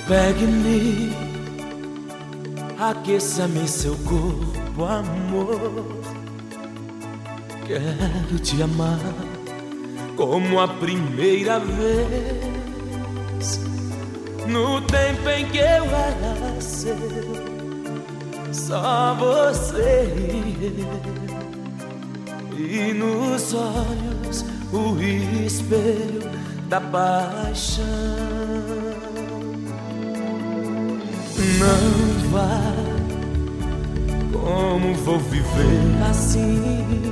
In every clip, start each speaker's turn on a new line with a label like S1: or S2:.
S1: Pegue-me, aqueça-me seu corpo, amor. Quero te amar como a primeira vez, no tempo em que eu era seu, só você e eu, e nos olhos o espelho da paixão. Não vá, como vou viver assim,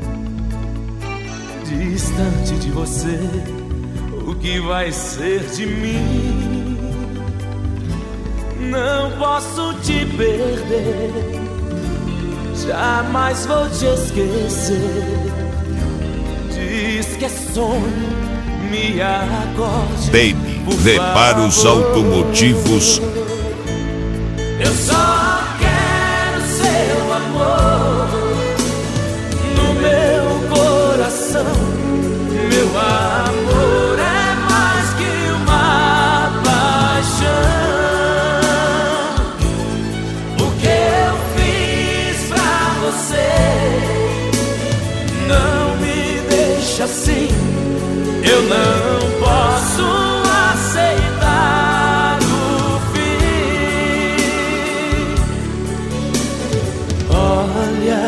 S1: distante de você? O que vai ser de mim? Não posso te perder, jamais vou te esquecer. Diz que é sonho, me acorde.
S2: Baby, reparos automotivos.
S1: Eu só quero seu amor no meu coração. Meu amor é mais que uma paixão. O que eu fiz pra você não me deixa assim. Eu não posso aceitar o fim. Olha,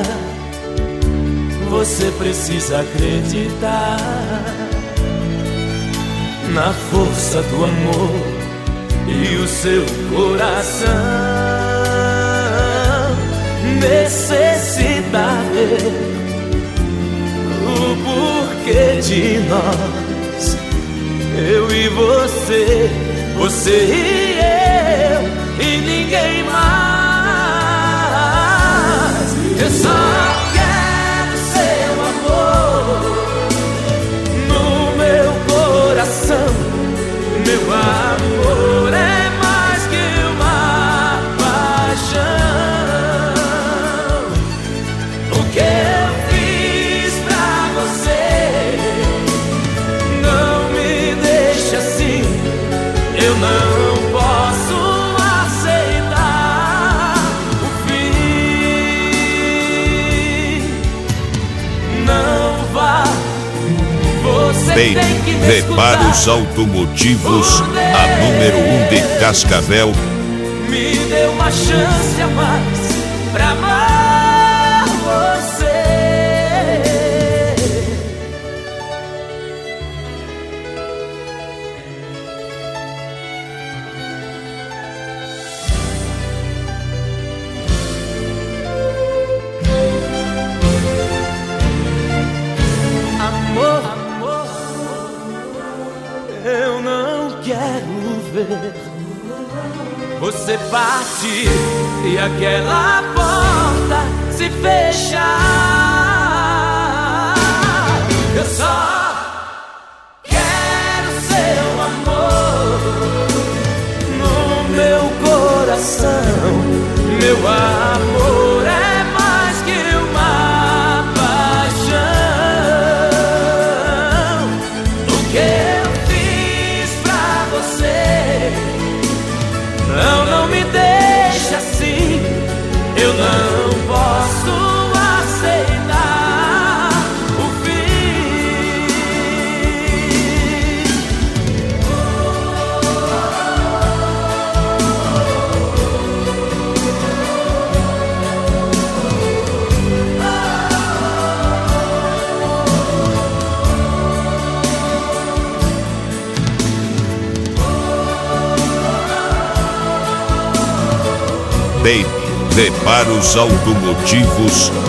S1: você precisa acreditar na força do amor e o seu coração necessita ver o porquê de nós, eu e você, você e eu e ninguém mais. Eu só quero seu amor no meu coração. Meu amor é mais que uma paixão. O que eu fiz pra você não me deixa assim. Eu não posso aceitar o fim. Não vá, você
S2: Baby,
S1: tem que me
S2: reparos
S1: escutar.
S2: automotivos, a número 1 de Cascavel.
S1: Me dê uma chance a mais pra amar você. Amor, amor, eu não quero ver você partir e aquela porta se fechar. Eu só quero seu amor no meu coração. Meu amor é mais que uma paixão. O que eu fiz pra você não me deixa assim. Eu não posso aceitar o fim.
S2: Baby, reparos automotivos,